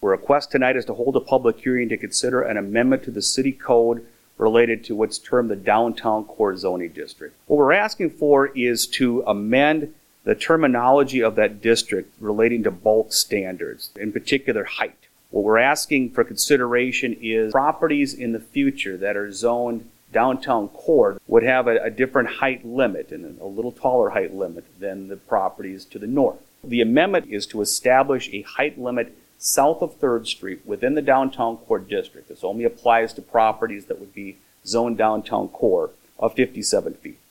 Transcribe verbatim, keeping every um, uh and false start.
Our request tonight is to hold a public hearing to consider an amendment to the city code related to what's termed the downtown core zoning district. What we're asking for is to amend the terminology of that district relating to bulk standards, in particular height. What we're asking for consideration is properties in the future that are zoned downtown core would have a, a different height limit and a little taller height limit than the properties to the north. The amendment is to establish a height limit south of third Street within the downtown core district. This only applies to properties that would be zoned downtown core of fifty-seven feet.